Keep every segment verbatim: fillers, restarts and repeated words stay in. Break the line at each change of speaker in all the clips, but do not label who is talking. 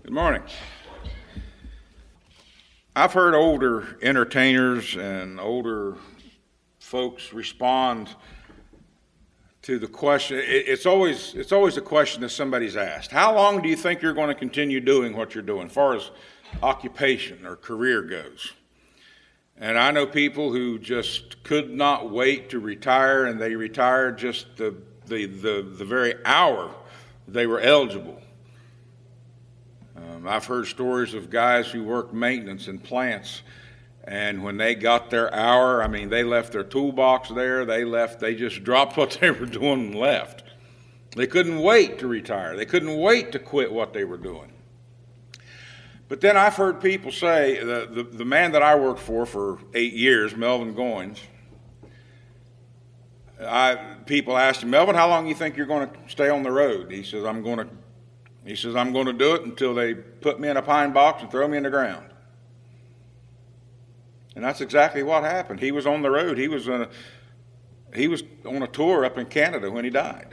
Good morning. I've heard older entertainers and older folks respond to the question. It's always it's always a question that somebody's asked. How long do you think you're going to continue doing what you're doing, as far as occupation or career goes? And I know people who just could not wait to retire, and they retired just the the the, the very hour they were eligible. Um, I've heard stories of guys who worked maintenance in plants, and when they got their hour, I mean, they left their toolbox there. They left. They just dropped what they were doing and left. They couldn't wait to retire. They couldn't wait to quit what they were doing. But then I've heard people say, the, the, the man that I worked for for eight years, Melvin Goins, I, people asked him, Melvin, how long do you think you're going to stay on the road? He says, I'm going to He says, I'm going to do it until they put me in a pine box and throw me in the ground. And that's exactly what happened. He was on the road. He was on a, he was on a tour up in Canada when he died.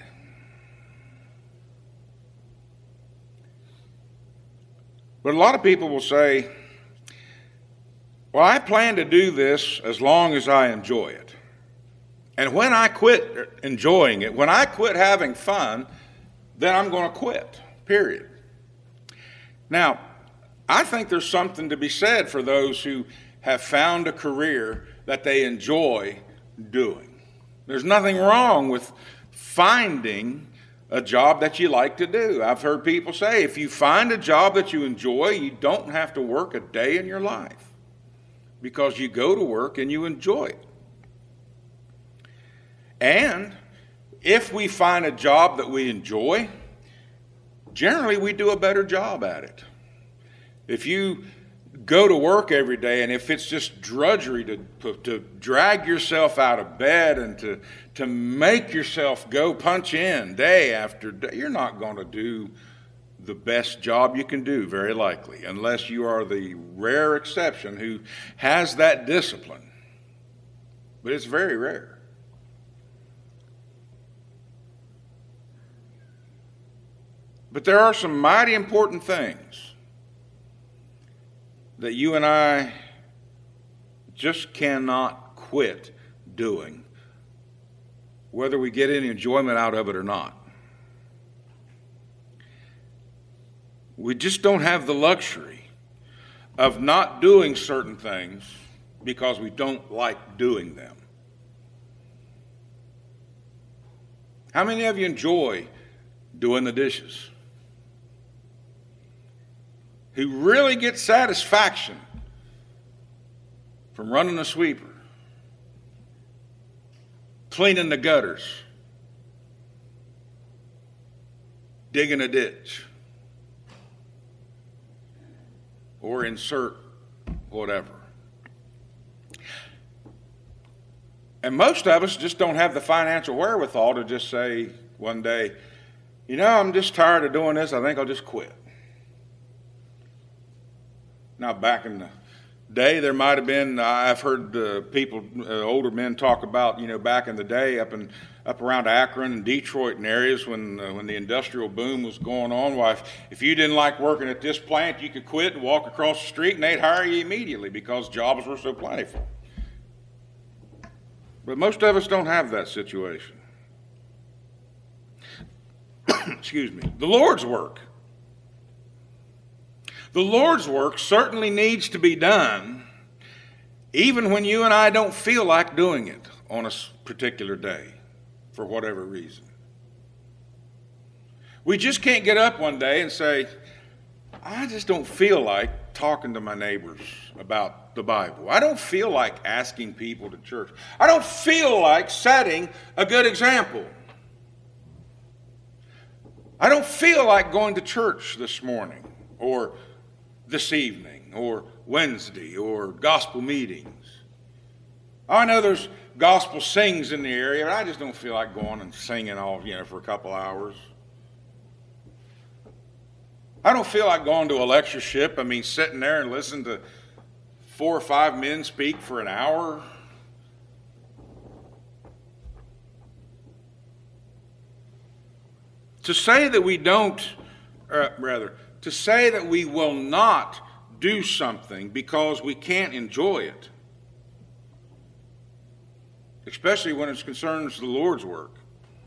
But a lot of people will say, well, I plan to do this as long as I enjoy it. And when I quit enjoying it, when I quit having fun, then I'm going to quit. Period. Now, I think there's something to be said for those who have found a career that they enjoy doing. There's nothing wrong with finding a job that you like to do. I've heard people say, if you find a job that you enjoy, you don't have to work a day in your life because you go to work and you enjoy it. And if we find a job that we enjoy, generally, we do a better job at it. If you go to work every day and if it's just drudgery to, to drag yourself out of bed and to, to make yourself go punch in day after day, you're not going to do the best job you can do, very likely, unless you are the rare exception who has that discipline. But it's very rare. But there are some mighty important things that you and I just cannot quit doing, whether we get any enjoyment out of it or not. We just don't have the luxury of not doing certain things because we don't like doing them. How many of you enjoy doing the dishes? Who really get satisfaction from running a sweeper, cleaning the gutters, digging a ditch, or insert whatever. And most of us just don't have the financial wherewithal to just say one day, you know, I'm just tired of doing this, I think I'll just quit. Now, back in the day, there might have been, I've heard uh, people, uh, older men talk about, you know, back in the day up in up around Akron and Detroit and areas when uh, when the industrial boom was going on. Why, if, if you didn't like working at this plant, you could quit and walk across the street and they'd hire you immediately because jobs were so plentiful. But most of us don't have that situation. Excuse me. The Lord's work. The Lord's work certainly needs to be done even when you and I don't feel like doing it on a particular day for whatever reason. We just can't get up one day and say, I just don't feel like talking to my neighbors about the Bible. I don't feel like asking people to church. I don't feel like setting a good example. I don't feel like going to church this morning or this evening or Wednesday or gospel meetings. I know there's gospel sings in the area, but I just don't feel like going and singing all, you know, for a couple hours. I don't feel like going to a lectureship. I mean, sitting there and listening to four or five men speak for an hour. To say that we don't, or rather, to say that we will not do something because we can't enjoy it, especially when it concerns the Lord's work,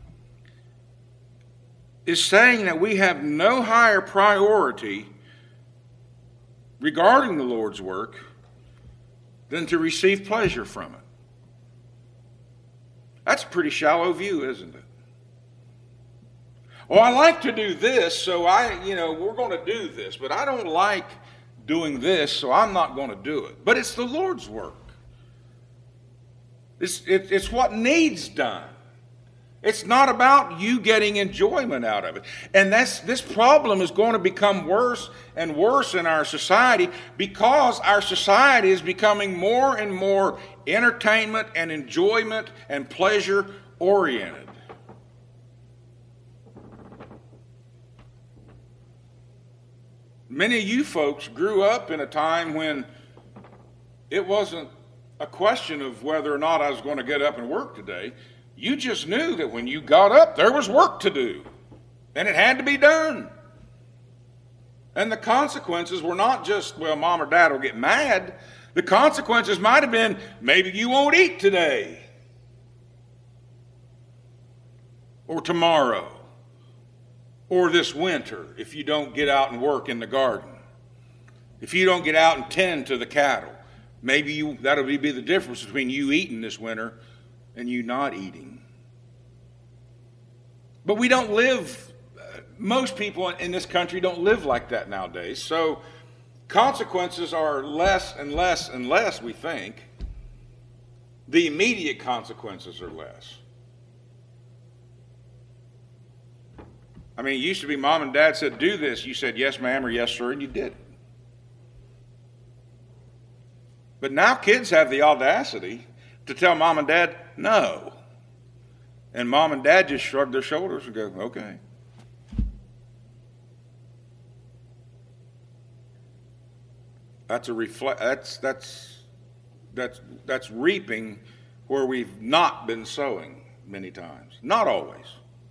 is saying that we have no higher priority regarding the Lord's work than to receive pleasure from it. That's a pretty shallow view, isn't it? Well, I like to do this, so I, you know, we're going to do this, but I don't like doing this, so I'm not going to do it. But it's the Lord's work. It's, it, it's what needs done. It's not about you getting enjoyment out of it. And that's, this problem is going to become worse and worse in our society because our society is becoming more and more entertainment and enjoyment and pleasure oriented. Many of you folks grew up in a time when it wasn't a question of whether or not I was going to get up and work today. You just knew that when you got up, there was work to do, and it had to be done. And the consequences were not just, well, mom or dad will get mad. The consequences might have been, maybe you won't eat today, or tomorrow, or this winter if you don't get out and work in the garden. If you don't get out and tend to the cattle, maybe you, that'll be the difference between you eating this winter and you not eating. But we don't live, most people in this country don't live like that nowadays. So consequences are less and less and less, we think. The immediate consequences are less. I mean, it used to be mom and dad said, do this. You said, yes, ma'am, or yes, sir, and you did it. But now kids have the audacity to tell mom and dad, no. And mom and dad just shrug their shoulders and go, okay. That's a reflect. That's that's that's that's reaping where we've not been sowing many times. Not always.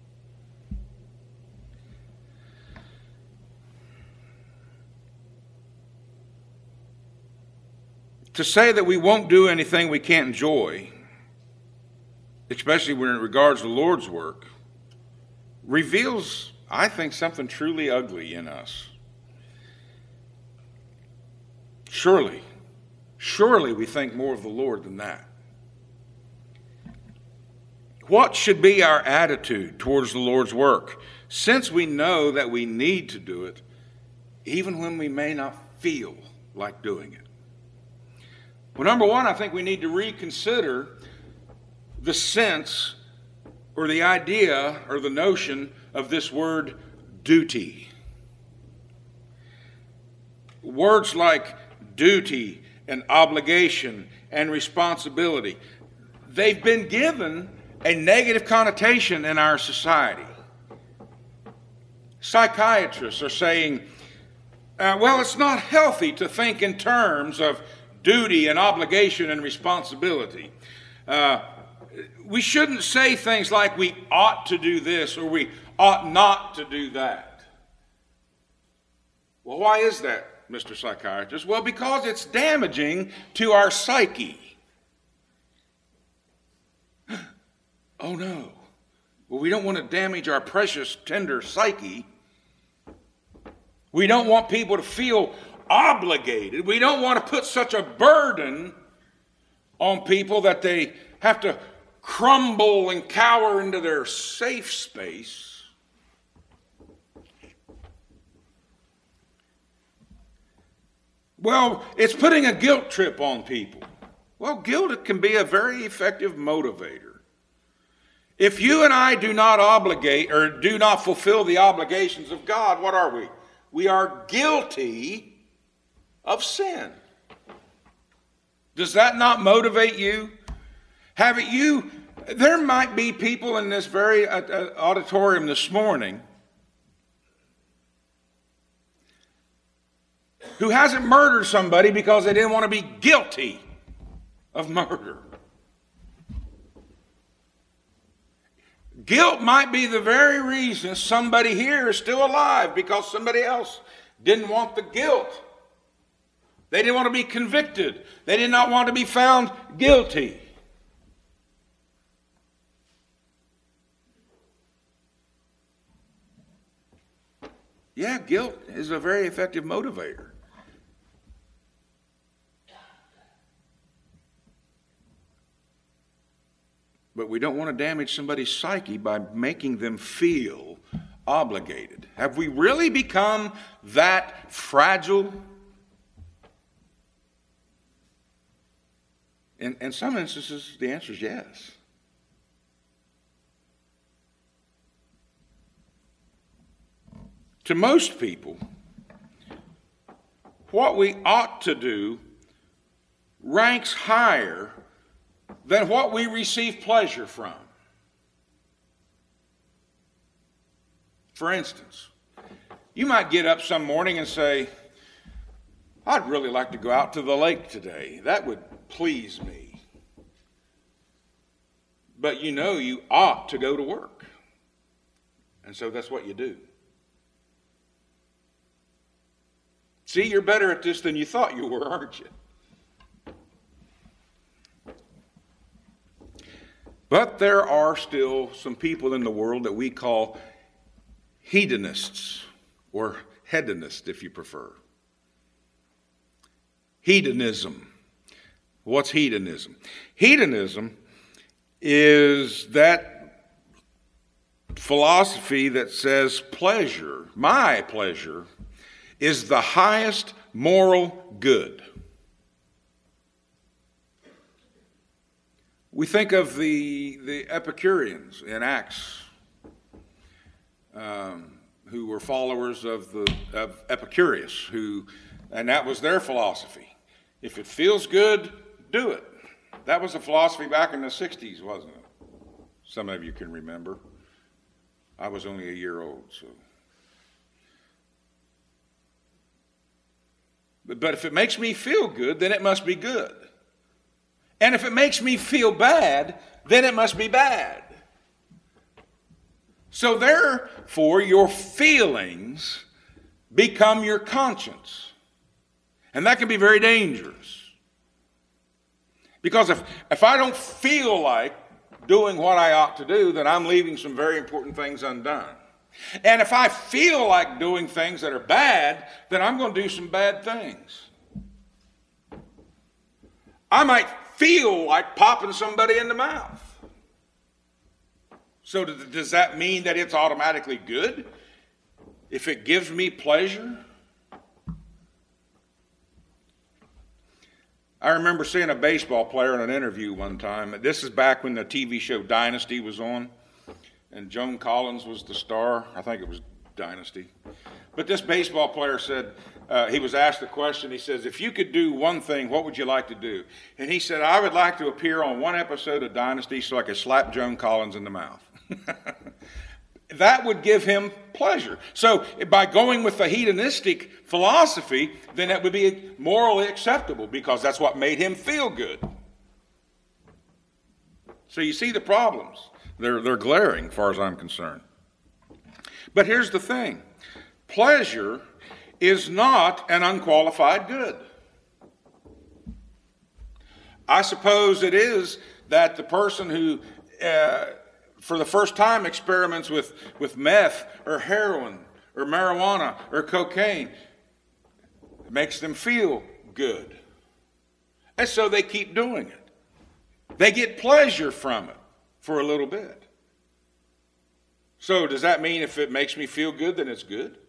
To say that we won't do anything we can't enjoy, especially when it regards the Lord's work, reveals, I think, something truly ugly in us. Surely, surely we think more of the Lord than that. What should be our attitude towards the Lord's work, since we know that we need to do it, even when we may not feel like doing it? Well, number one, I think we need to reconsider the sense or the idea or the notion of this word duty. Words like duty and obligation and responsibility, they've been given a negative connotation in our society. Psychiatrists are saying, uh, well, it's not healthy to think in terms of duty and obligation and responsibility. Uh, we shouldn't say things like we ought to do this or we ought not to do that. Well, why is that, Mister Psychiatrist? Well, because it's damaging to our psyche. Oh no. Well, we don't want to damage our precious, tender psyche. We don't want people to feel obligated. We don't want to put such a burden on people that they have to crumble and cower into their safe space. Well, it's putting a guilt trip on people. Well, guilt can be a very effective motivator. If you and I do not obligate or do not fulfill the obligations of God, what are we? We are guilty of sin. Does that not motivate you? Haven't you? There might be people in this very uh, auditorium this morning who hasn't murdered somebody because they didn't want to be guilty of murder. Guilt might be the very reason somebody here is still alive, because somebody else didn't want the guilt. They didn't want to be convicted. They did not want to be found guilty. Yeah, guilt is a very effective motivator. But we don't want to damage somebody's psyche by making them feel obligated. Have we really become that fragile? In, in some instances, the answer is yes. To most people, what we ought to do ranks higher than what we receive pleasure from. For instance, you might get up some morning and say, I'd really like to go out to the lake today. That would please me. But you know you ought to go to work. And so that's what you do. See, you're better at this than you thought you were, aren't you? But there are still some people in the world that we call hedonists, or hedonists if you prefer. Hedonism. What's hedonism? Hedonism is that philosophy that says pleasure, my pleasure, is the highest moral good. We think of the, the Epicureans in Acts, um, who were followers of, the, of Epicurus, who, and that was their philosophy. If it feels good, do it. That was a philosophy back in the sixties, wasn't it? Some of you can remember. I was only a year old, so. But, but if it makes me feel good, then it must be good. And if it makes me feel bad, then it must be bad. So therefore, your feelings become your conscience. And that can be very dangerous. Because if, if I don't feel like doing what I ought to do, then I'm leaving some very important things undone. And if I feel like doing things that are bad, then I'm going to do some bad things. I might feel like popping somebody in the mouth. So does that mean that it's automatically good if it gives me pleasure? I remember seeing a baseball player in an interview one time. This is back when the T V show Dynasty was on, and Joan Collins was the star. I think it was Dynasty. But this baseball player said, uh, he was asked the question, he says, if you could do one thing, what would you like to do? And he said, I would like to appear on one episode of Dynasty so I could slap Joan Collins in the mouth. That would give him pleasure. So by going with the hedonistic philosophy, then that would be morally acceptable because that's what made him feel good. So you see the problems. They're, they're glaring as far as I'm concerned. But here's the thing. Pleasure is not an unqualified good. I suppose it is that the person who uh, for the first time experiments with, with meth or heroin or marijuana or cocaine, it makes them feel good. And so they keep doing it. They get pleasure from it for a little bit. So does that mean if it makes me feel good, then it's good?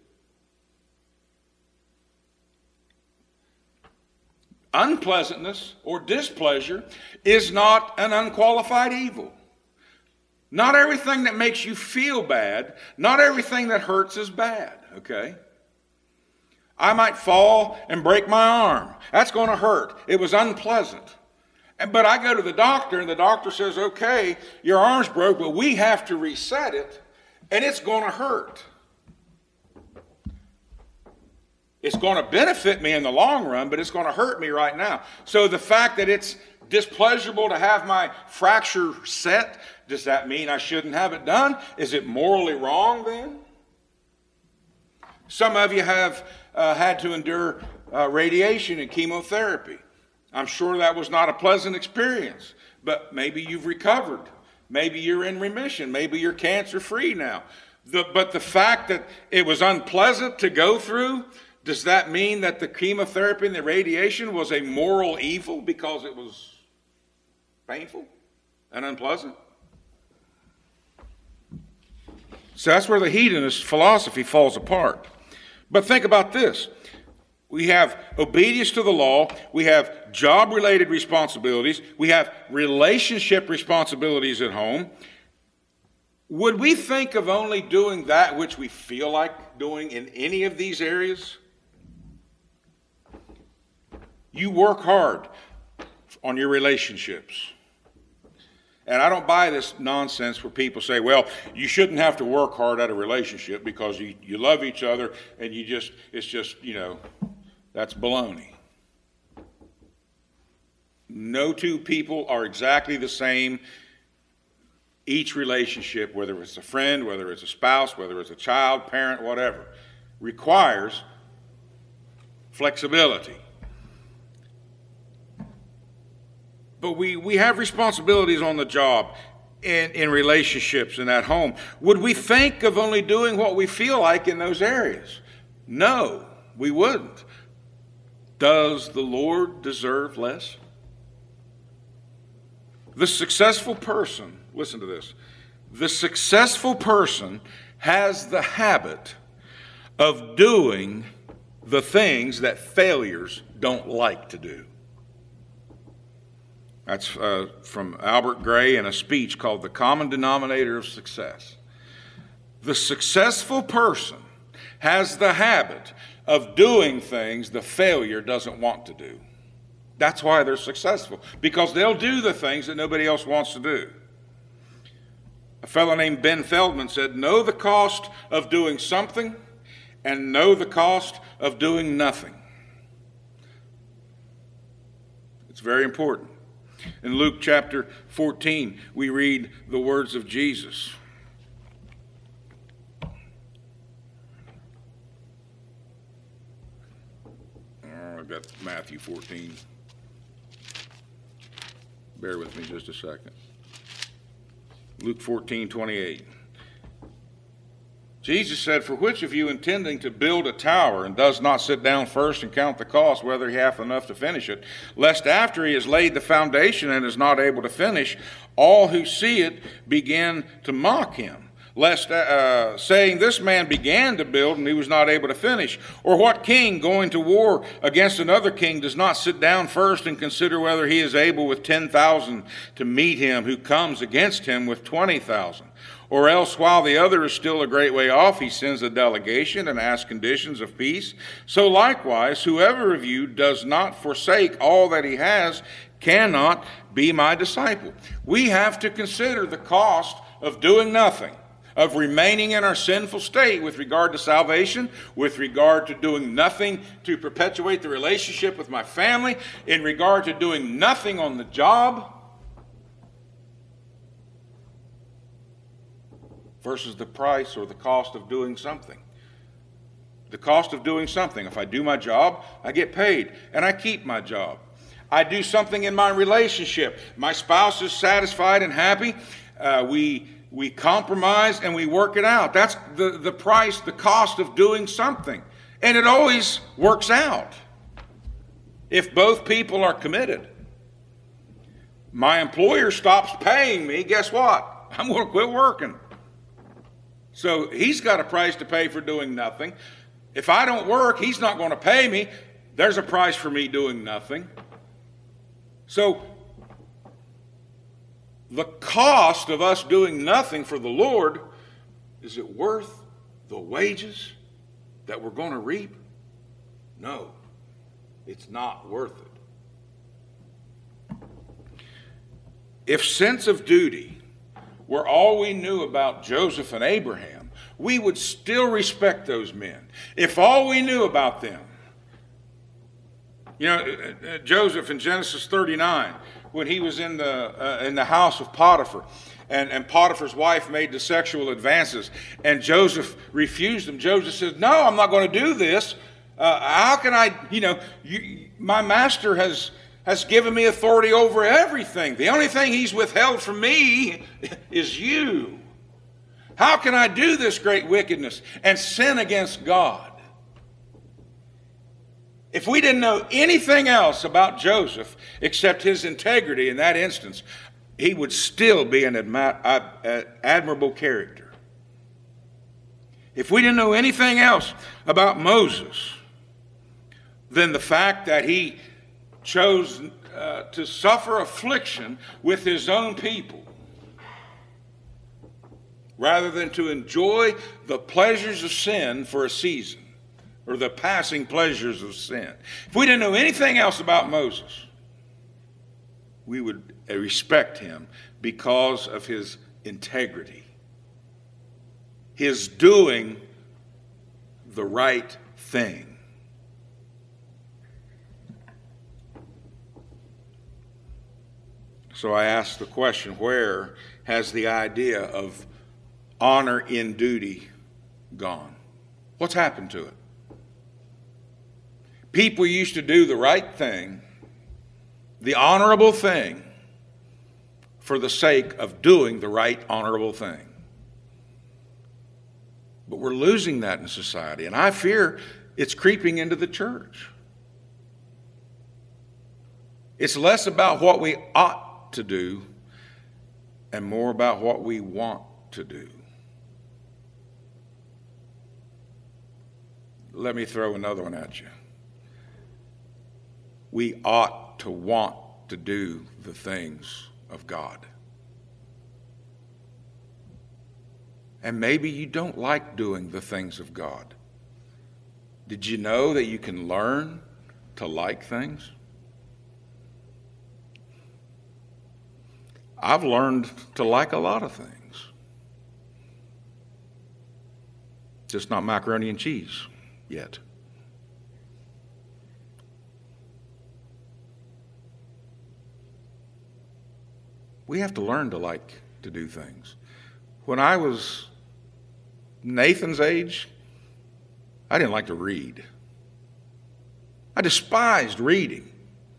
Unpleasantness or displeasure is not an unqualified evil. Not everything that makes you feel bad, not everything that hurts is bad, okay? I might fall and break my arm. That's going to hurt. It was unpleasant. But I go to the doctor and the doctor says, okay, your arm's broke, but we have to reset it, and it's going to hurt. It's going to benefit me in the long run, but it's going to hurt me right now. So the fact that it's displeasurable to have my fracture set, does that mean I shouldn't have it done? Is it morally wrong then? Some of you have uh, had to endure uh, radiation and chemotherapy. I'm sure that was not a pleasant experience, but maybe you've recovered. Maybe you're in remission. Maybe you're cancer-free now. The, but the fact that it was unpleasant to go through, does that mean that the chemotherapy and the radiation was a moral evil because it was painful and unpleasant? So that's where the hedonist philosophy falls apart. But think about this. We have obedience to the law. We have job-related responsibilities. We have relationship responsibilities at home. Would we think of only doing that which we feel like doing in any of these areas? You work hard on your relationships. And I don't buy this nonsense where people say, well, you shouldn't have to work hard at a relationship because you, you love each other and you just, it's just, you know, that's baloney. No two people are exactly the same. Each relationship, whether it's a friend, whether it's a spouse, whether it's a child, parent, whatever, requires flexibility. But we, we have responsibilities on the job, in, in relationships, and at home. Would we think of only doing what we feel like in those areas? No, we wouldn't. Does the Lord deserve less? The successful person, listen to this, the successful person has the habit of doing the things that failures don't like to do. That's uh, from Albert Gray in a speech called The Common Denominator of Success. The successful person has the habit of doing things the failure doesn't want to do. That's why they're successful, because they'll do the things that nobody else wants to do. A fellow named Ben Feldman said, know the cost of doing something and know the cost of doing nothing. It's very important. In Luke chapter fourteen, we read the words of Jesus. Oh, I've got Matthew fourteen. Bear with me just a second. Luke fourteen twenty-eight. Jesus said, for which of you intending to build a tower and does not sit down first and count the cost, whether he hath enough to finish it, lest after he has laid the foundation and is not able to finish, all who see it begin to mock him, lest uh, saying, this man began to build and he was not able to finish. Or what king going to war against another king does not sit down first and consider whether he is able with ten thousand to meet him who comes against him with twenty thousand? Or else, while the other is still a great way off, he sends a delegation and asks conditions of peace. So likewise, whoever of you does not forsake all that he has cannot be my disciple. We have to consider the cost of doing nothing, of remaining in our sinful state with regard to salvation, with regard to doing nothing to perpetuate the relationship with my family, in regard to doing nothing on the job, versus the price or the cost of doing something. The cost of doing something. If I do my job, I get paid, and I keep my job. I do something in my relationship. My spouse is satisfied and happy. Uh, we we compromise and we work it out. That's the, the price, the cost of doing something. And it always works out if both people are committed. My employer stops paying me, guess what? I'm going to quit working. So he's got a price to pay for doing nothing. If I don't work, he's not going to pay me. There's a price for me doing nothing. So the cost of us doing nothing for the Lord, is it worth the wages that we're going to reap? No, it's not worth it. If sense of duty were all we knew about Joseph and Abraham, we would still respect those men. If all we knew about them, you know, Joseph in Genesis thirty-nine, when he was in the uh, in the house of Potiphar, and, and Potiphar's wife made the sexual advances, and Joseph refused them. Joseph said, no, I'm not going to do this. Uh, how can I, you know, you, my master has, has given me authority over everything. The only thing he's withheld from me is you. How can I do this great wickedness and sin against God? If we didn't know anything else about Joseph except his integrity in that instance, he would still be an admi- admirable character. If we didn't know anything else about Moses than the fact that he chose uh, to suffer affliction with his own people rather than to enjoy the pleasures of sin for a season, or the passing pleasures of sin. If we didn't know anything else about Moses, we would respect him because of his integrity, his doing the right thing. So I ask the question, where has the idea of honor in duty gone? What's happened to it? People used to do the right thing, the honorable thing, for the sake of doing the right honorable thing. But we're losing that in society, and I fear it's creeping into the church. It's less about what we ought to do and more about what we want to do. Let me throw another one at you. We ought to want to do the things of God. And maybe you don't like doing the things of God. Did you know that you can learn to like things? I've learned to like a lot of things. Just not macaroni and cheese yet. We have to learn to like to do things. When I was Nathan's age, I didn't like to read. I despised reading.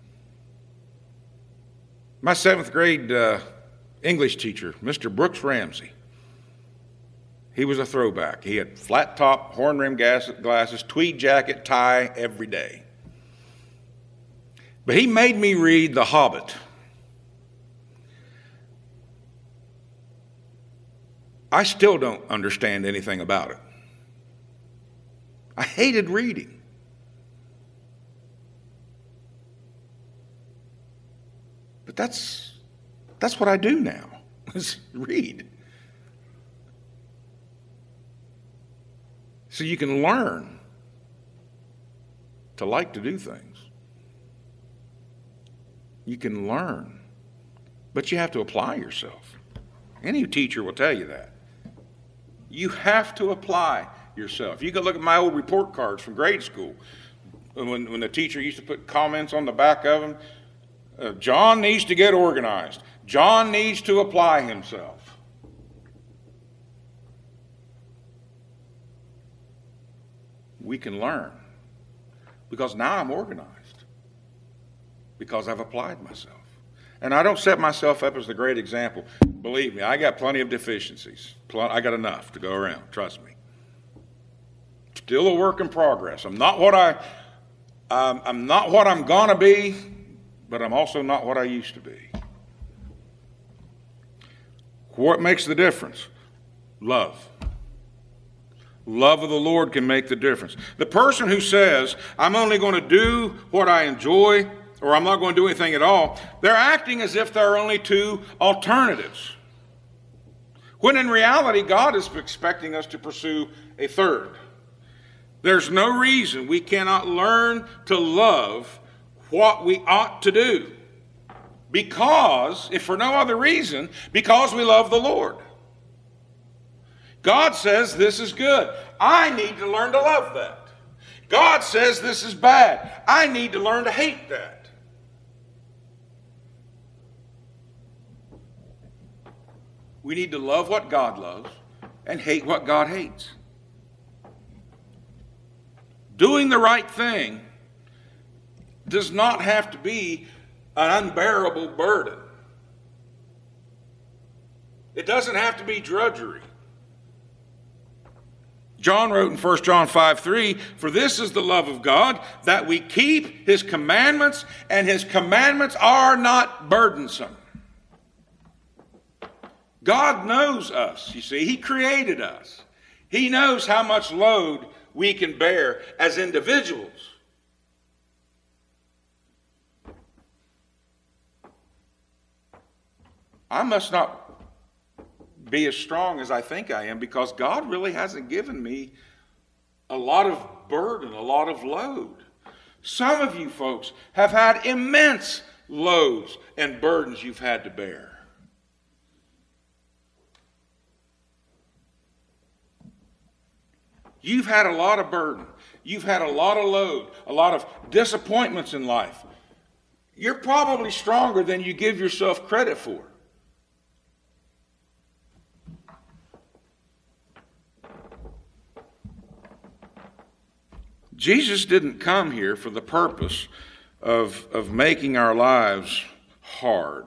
My seventh grade uh, English teacher, Mister Brooks Ramsey, he was a throwback. He had flat top, horn-rimmed glasses, tweed jacket, tie every day. But he made me read The Hobbit. I still don't understand anything about it. I hated reading. But that's that's what I do now, is read. So you can learn to like to do things. You can learn, but you have to apply yourself. Any teacher will tell you that. You have to apply yourself. You can look at my old report cards from grade school. When, when the teacher used to put comments on the back of them, uh, John needs to get organized. John needs to apply himself. We can learn because now I'm organized, because I've applied myself. And I don't set myself up as the great example. Believe me, I got plenty of deficiencies. I got enough to go around, trust me. Still a work in progress. I'm not what I, um, I'm not what I'm gonna be, but I'm also not what I used to be. What makes the difference? Love. Love of the Lord can make the difference. The person who says, I'm only going to do what I enjoy, or I'm not going to do anything at all, they're acting as if there are only two alternatives. When in reality, God is expecting us to pursue a third. There's no reason we cannot learn to love what we ought to do. Because, if for no other reason, because we love the Lord. God says this is good. I need to learn to love that. God says this is bad. I need to learn to hate that. We need to love what God loves and hate what God hates. Doing the right thing does not have to be an unbearable burden. It doesn't have to be drudgery. John wrote in First John five three, "For this is the love of God, that we keep his commandments, and his commandments are not burdensome." God knows us, you see. He created us. He knows how much load we can bear as individuals. I must not be as strong as I think I am because God really hasn't given me a lot of burden, a lot of load. Some of you folks have had immense loads and burdens you've had to bear. You've had a lot of burden. You've had a lot of load, a lot of disappointments in life. You're probably stronger than you give yourself credit for. Jesus didn't come here for the purpose of, of making our lives hard.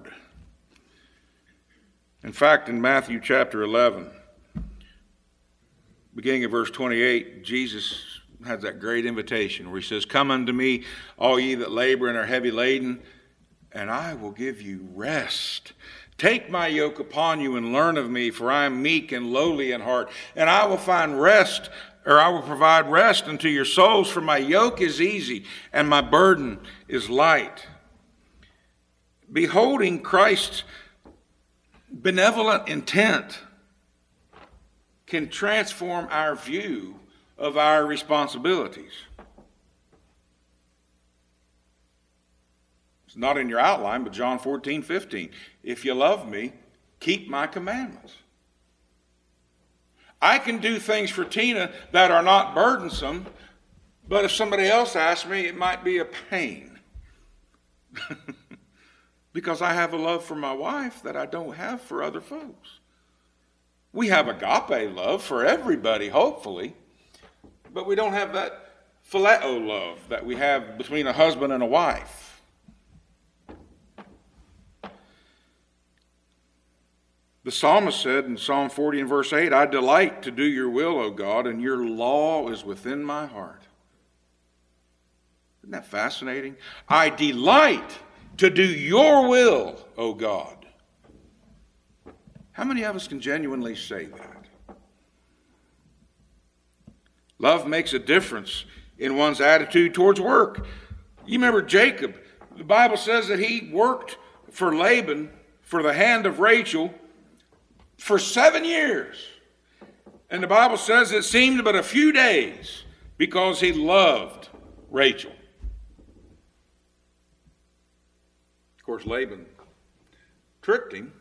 In fact, in Matthew chapter eleven, beginning of verse twenty-eight, Jesus has that great invitation where he says, "Come unto me, all ye that labor and are heavy laden, and I will give you rest. Take my yoke upon you and learn of me, for I am meek and lowly in heart, and I will find rest, or I will provide rest unto your souls, for my yoke is easy and my burden is light." Beholding Christ's benevolent intent can transform our view of our responsibilities. It's not in your outline, but John fourteen fifteen. "If you love me, keep my commandments." I can do things for Tina that are not burdensome, but if somebody else asks me, it might be a pain. Because I have a love for my wife that I don't have for other folks. We have agape love for everybody, hopefully, but we don't have that phileo love that we have between a husband and a wife. The psalmist said in Psalm forty and verse eight, "I delight to do your will, O God, and your law is within my heart." Isn't that fascinating? I delight to do your will, O God. How many of us can genuinely say that? Love makes a difference in one's attitude towards work. You remember Jacob. The Bible says that he worked for Laban, for the hand of Rachel, for seven years. And the Bible says it seemed but a few days because he loved Rachel. Of course, Laban tricked him.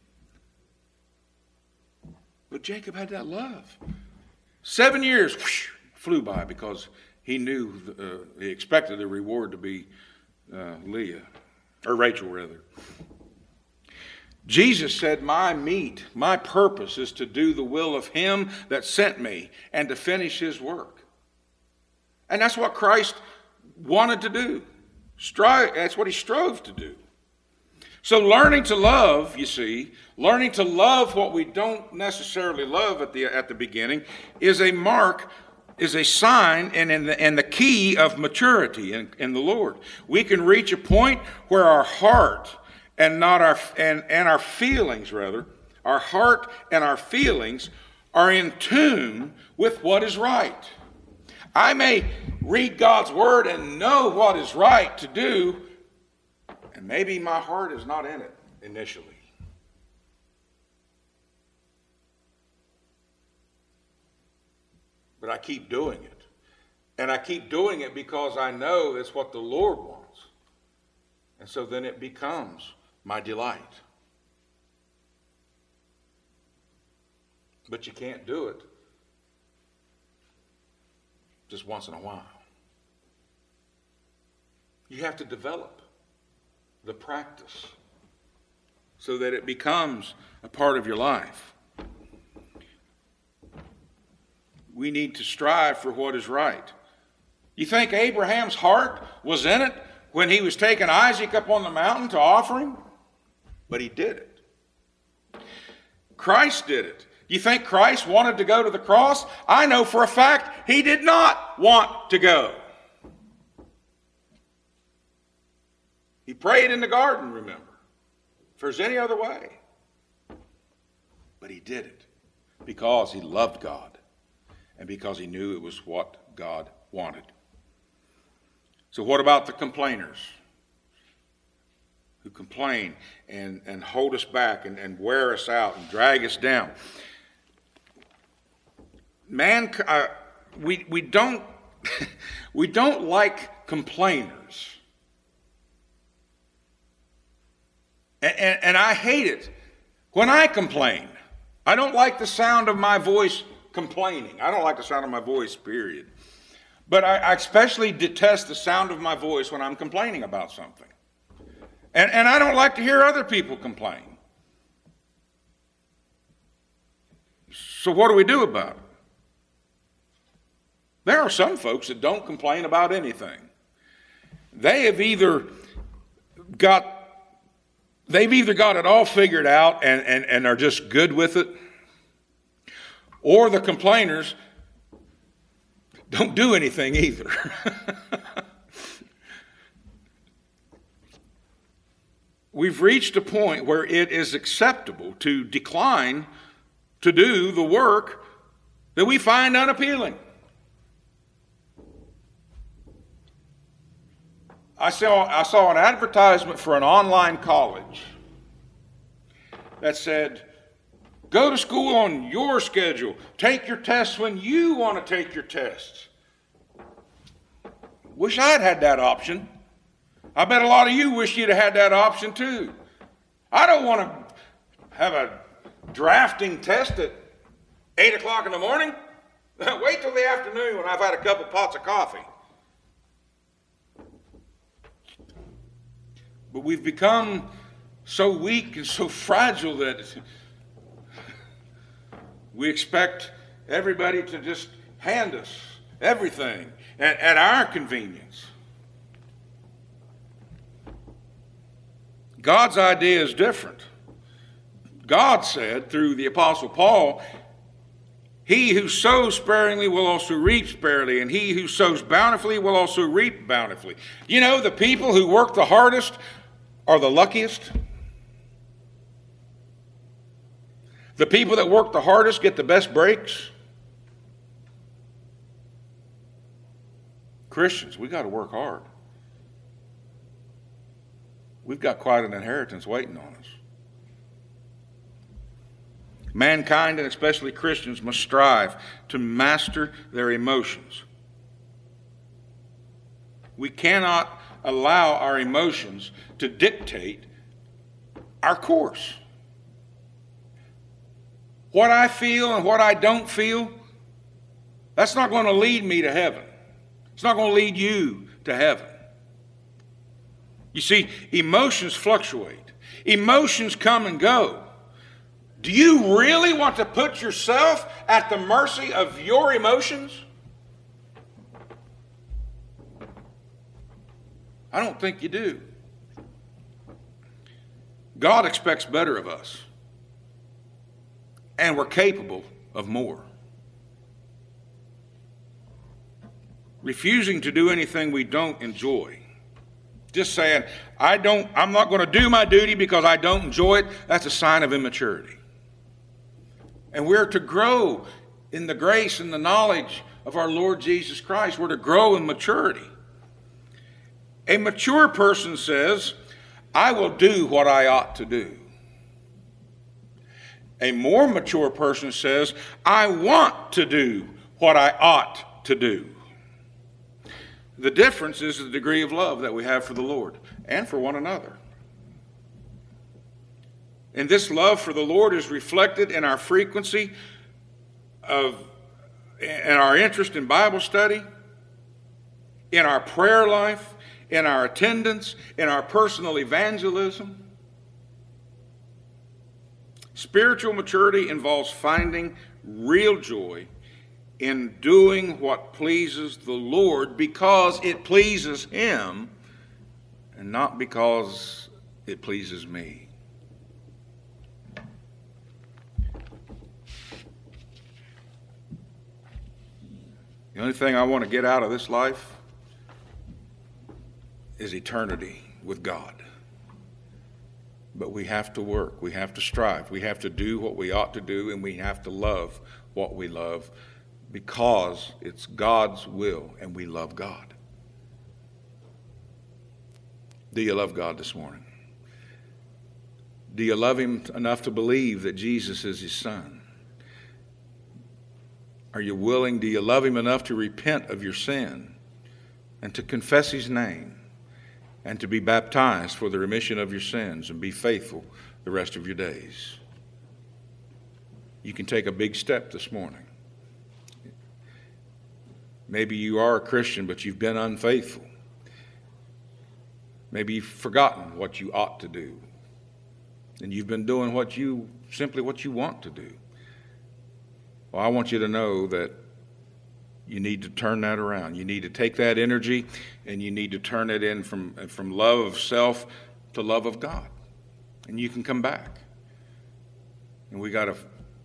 But Jacob had that love. Seven years whoosh, flew by because he knew, uh, he expected the reward to be uh, Leah, or Rachel rather. Jesus said, "My meat, my purpose is to do the will of him that sent me and to finish his work." And that's what Christ wanted to do. Strive, that's what he strove to do. So learning to love, you see, learning to love what we don't necessarily love at the at the beginning is a mark, is a sign and, in the, and the key of maturity in, in the Lord. We can reach a point where our heart and not our and, and our feelings rather, our heart and our feelings are in tune with what is right. I may read God's word and know what is right to do, and maybe my heart is not in it initially. But I keep doing it. And I keep doing it because I know it's what the Lord wants. And so then it becomes my delight. But you can't do it just once in a while. You have to develop the practice so that it becomes a part of your life. We need to strive for what is right. You think Abraham's heart was in it when he was taking Isaac up on the mountain to offer him? But he did it. Christ did it. You think Christ wanted to go to the cross? I know for a fact he did not want to go. He prayed in the garden, remember, if there's any other way. But he did it because he loved God and because he knew it was what God wanted. So what about the complainers who complain and, and hold us back and, and wear us out and drag us down? Man, uh, we we don't we don't like complainers, and, and, and I hate it when I complain. I don't like the sound of my voice complaining. I don't like the sound of my voice, period. But I, I especially detest the sound of my voice when I'm complaining about something. And, and I don't like to hear other people complain. So what do we do about it? There are some folks that don't complain about anything. They have either got They've either got it all figured out and, and, and are just good with it, or the complainers don't do anything either. We've reached a point where it is acceptable to decline to do the work that we find unappealing. I saw, I saw an advertisement for an online college that said, go to school on your schedule. Take your tests when you want to take your tests. Wish I'd had that option. I bet a lot of you wish you'd have had that option too. I don't want to have a drafting test at eight o'clock in the morning. Wait till the afternoon when I've had a couple pots of coffee. But we've become so weak and so fragile that we expect everybody to just hand us everything at, at our convenience. God's idea is different. God said through the Apostle Paul, he who sows sparingly will also reap sparingly, and he who sows bountifully will also reap bountifully. You know, the people who work the hardest are the luckiest. The people that work the hardest get the best breaks. Christians, we got to work hard. We've got quite an inheritance waiting on us. Mankind, and especially Christians, must strive to master their emotions. We cannot allow our emotions to dictate our course. What I feel and what I don't feel, that's not going to lead me to heaven. It's not going to lead you to heaven. You see, emotions fluctuate. Emotions come and go. Do you really want to put yourself at the mercy of your emotions? I don't think you do. God expects better of us. And we're capable of more. Refusing to do anything we don't enjoy. Just saying, I don't, I'm not going to do my duty because I don't enjoy it, that's a sign of immaturity. And we're to grow in the grace and the knowledge of our Lord Jesus Christ. We're to grow in maturity. A mature person says, I will do what I ought to do. A more mature person says, I want to do what I ought to do. The difference is the degree of love that we have for the Lord and for one another. And this love for the Lord is reflected in our frequency of, in our interest in Bible study, in our prayer life, in our attendance, in our personal evangelism. Spiritual maturity involves finding real joy in doing what pleases the Lord because it pleases Him and not because it pleases me. The only thing I want to get out of this life is eternity with God. But we have to work, we have to strive, we have to do what we ought to do, and we have to love what we love because it's God's will and we love God. Do you love God this morning? Do you love Him enough to believe that Jesus is His Son? Are you willing, do you love Him enough to repent of your sin and to confess His name and to be baptized for the remission of your sins and be faithful the rest of your days? You can take a big step this morning. Maybe you are a Christian, but you've been unfaithful. Maybe you've forgotten what you ought to do, and you've been doing what you simply what you want to do. Well, I want you to know that you need to turn that around. You need to take that energy and you need to turn it in from, from love of self to love of God. And you can come back. And we got a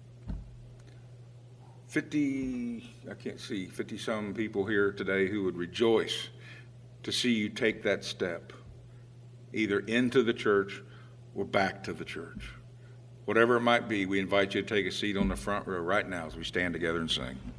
fifty, I can't see, fifty-some people here today who would rejoice to see you take that step, either into the church or back to the church. Whatever it might be, we invite you to take a seat on the front row right now as we stand together and sing.